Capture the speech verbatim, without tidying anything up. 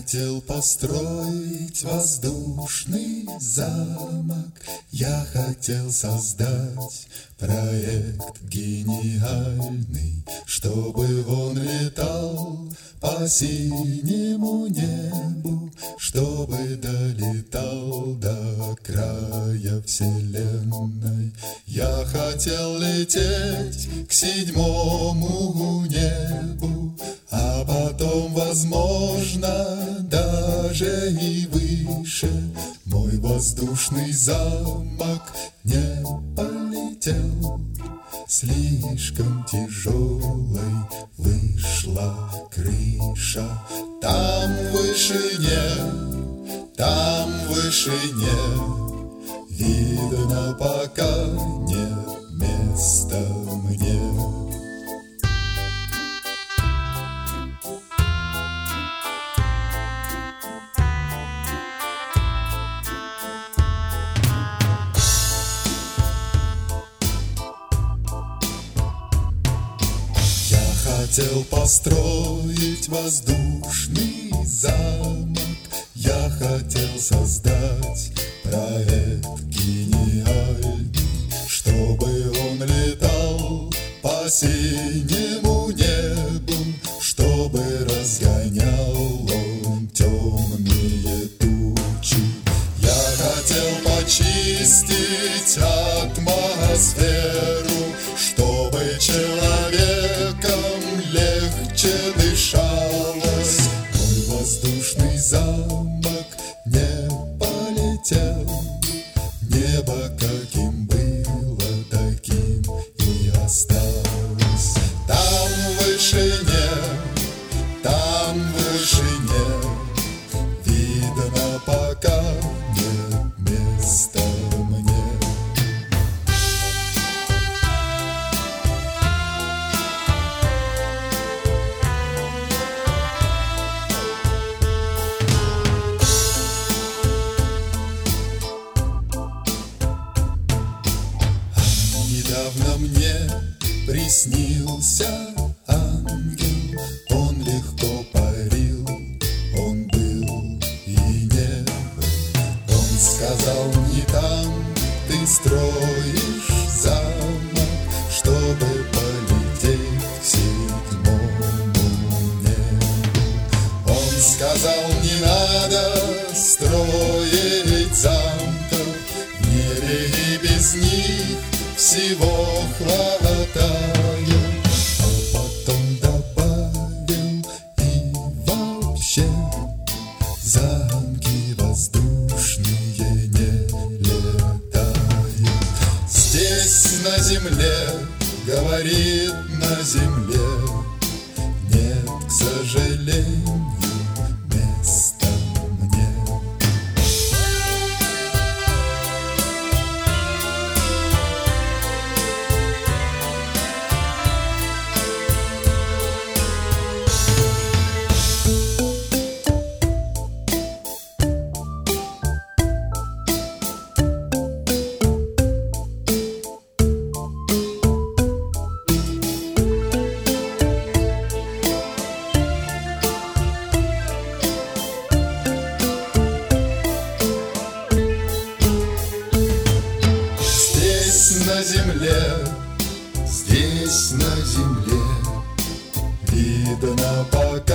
хотел построить воздушный замок, я хотел создать проект гениальный, чтобы он летал по синему небу, чтобы долетал до края вселенной. Я хотел лететь к седьмому небу, а потом, возможно, даже и выше. Мой воздушный замок не полетел, слишком тяжелой вышла крыша. Там в вышине, там в вышине видно, пока нет места мне. Хотел построить воздушный замок, я хотел создать проект гениальный, чтобы он летал по синему небу, чтобы разгонял он темные тучи. Я хотел почистить атмосферу, чтобы человеком легче дышалось. Мой воздушный замок не полетел, небо каким было, таким и осталось. Там в вышине, там в вышине видно, пока нет места мне. Недавно мне приснился ангел, он легко парил, он был и не был. Он сказал: не там ты строишь замок, чтобы полететь к седьмому небу. Он сказал: не надо строить замков, в мире и без них всего хватает. А потом добавил: и вообще замки воздушные не летают. Здесь на земле, говорит, на земле нет, к сожалению, места мне. На земле, здесь на земле видно, пока